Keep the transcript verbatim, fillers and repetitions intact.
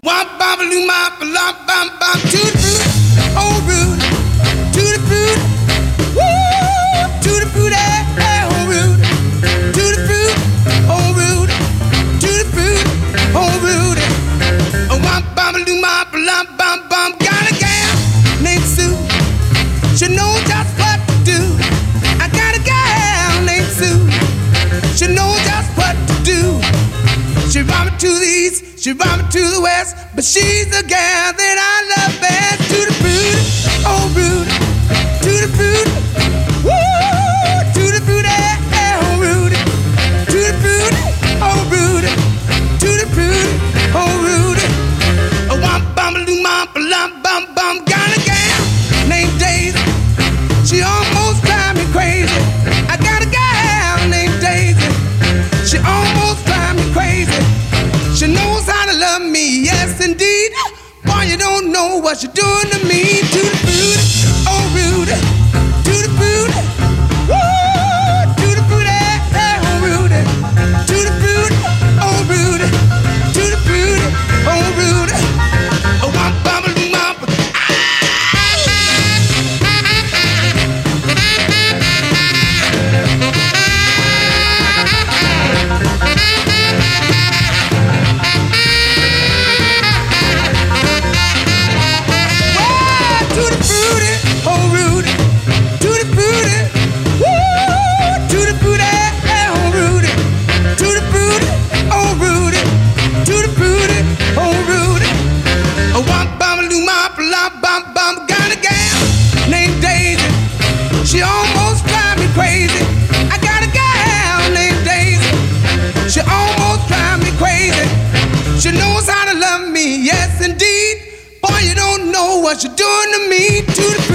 Womp bam loo mop lop bam bam to the fruit, oh rude, to the fruit, woo, to the fruit, eh, eh, oh rude, to the fruit, oh rude, to the fruit, oh rude. Womp bam loo mop lop bam bam. Got a gal named Sue, she knows just what to do. I got a gal named Sue, she knows just what to do. She run me to the east, she run me to the west, but she's the gal that I love best. To the fruit, oh rude, to the fruit, woo, to the fruit, eh, eh, oh rude, to the fruit, oh rude, to the fruit, oh rude. A womp bum loo mop lump bum bum. Got a gal named Daisy, she almost drive me crazy. I got a gal named Daisy, she almost drive me crazy. She knows how to love me, yes indeed. Boy, you don't know what you're doing to me. To the fruit, oh rude, to the fruit, woo, to the fruit, eh, eh, oh rude, to the fruit, oh rude, to the fruit, oh rude. Oh, womp bum loo mop. She almost drive me crazy. I got a gal named Daisy, she almost drive me crazy. She knows how to love me, yes indeed. Boy, you don't know what you're doing to me. To the